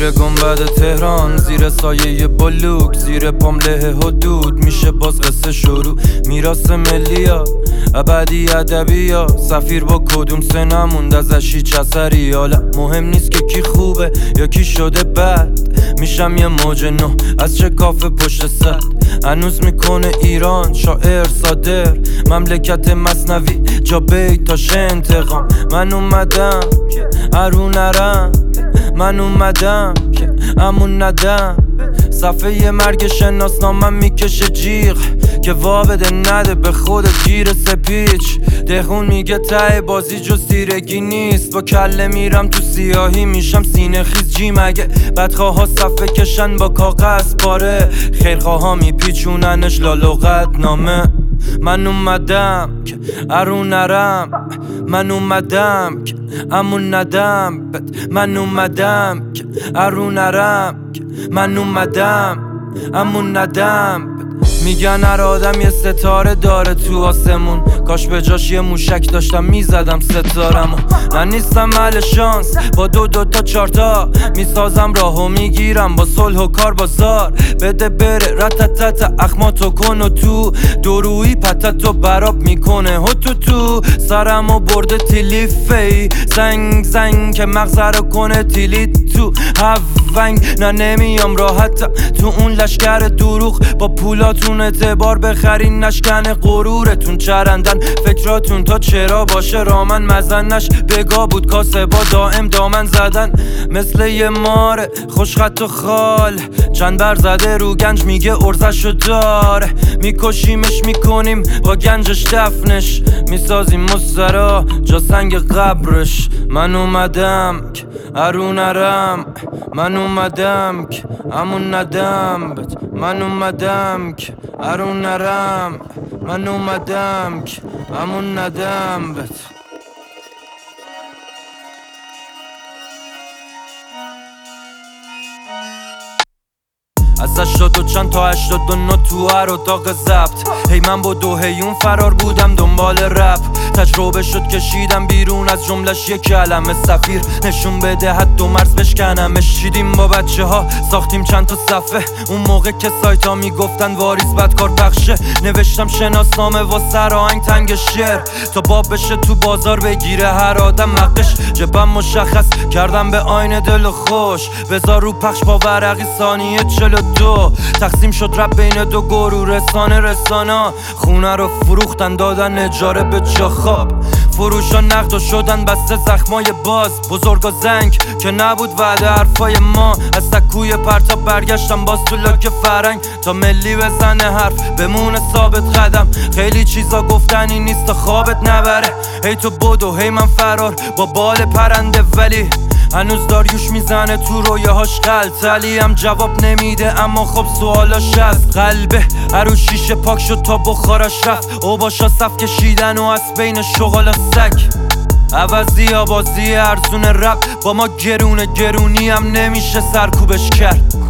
زیر گنبد تهران، زیر سایه بلوک، زیر پام له حدود میشه باز قصه شروع. میراث ملی‌ها ابدی ادبی‌ها، سفیر با کدوم سه نموند ازش هیچ اثری. حالا مهم نیست که کی خوبه یا کی شده بد، میشم یه موج نو از چه کافه پشت سد. هنوز میکنه ایران شاعر صادر، مملکت مثنوی جا بیتاش انتقام. من اومدم که هرون نرم، من اومدم که همون ندم. صفحه مرگ شناسنامم میکشه جیغ که وا بده نده به خود گیر سپیچ. دهون میگه ته بازی جز تیرگی نیست، با کله میرم تو سیاهی میشم سینه خیز. جی مگه بدخواه ها صفحه کشن با کاغذ پاره، خیرخواه ها میپیچوننش لالوقت نامه. من اومدم که هرون نرم، من اومدم که همون ندم. من اومدم که هرون نرم، من اومدم همون ندم. میگن هر آدم یه ستاره داره تو آسمون، کاش به جاش یه موشک داشتم میزدم ستارمو. من نیستم اهل شانس، با دو تا چار تا میسازم راهو میگیرم با صلح و کار بازار. بده بره رتتت اخماتو کن و تو درویی پتتو براب میکنه تو سرمو برده تیلیفی زنگ زنگ که مغزه رو کنه تیلی تو هفنگ. نه نمیام راحتم تو اون لشکر دروغ، با پولاتون اعتبار بخرین نشکن غرورتون. چرندن فکراتون تا چرا باشه رامن مزنش، بگا بود کاسه با دائم دامن زدن. مثل یه ماره خوشخط و خال، چند بر زده رو گنج میگه ارزشو داره. میکشیمش میکنیم با گنجش دفنش، میسازیم مسترا جا سنگ قبرش. من اومدم که هرون نرم، من اومدم که همون ندم. من اومدم که هرون نرم، من اومدم که همون ندم. از 82 چند تا 89 تو هر اتاق ضبط. هی من با دو هیون فرار بودم دنبال رپ. تجربه شد کشیدم بیرون از جملش یک کلمه سفیر، نشون بده حد و مرز بشکنمش. چیدیم با بچه ها ساختیم چند تا صفحه، اون موقع که سایت ها میگفتن واریز بدکار بخشه. نوشتم شناسنامه واسه آهنگ تنگ شعر، تا باب بشه تو بازار بگیره هر آدم حقش. جبم مشخص کردم به آینه دل و خوش، بذار رو پخش با ورقی ثانیه 42. تقسیم شد رب بین دو گروه، رسانه خونه رو فروختن دادن اجاره به جا خواب. فروشا نقد و شدن بسته زخمای باز. بزرگا زنگ که نبود وعده حرفای ما، از سکوی پرتاب برگشتم باز تو لاک فرنگ. تا ملی بزنه حرف بمونه ثابت قدم، خیلی چیزا گفتنی نیست تا خوابت نبره. هی تو بدو هی من فرار با بال پرنده، ولی هنوز داریوش میزنه تو رویاهاش قلتلی. هم جواب نمیده اما خب سوالاش از قلبه. هر شیشه پاک شد تا بخارش رفت، اوباشا صف کشیدن و از بین شغال سگ. عوضی آبازی ارزون رپ با ما گرونی هم نمیشه سرکوبش کرد.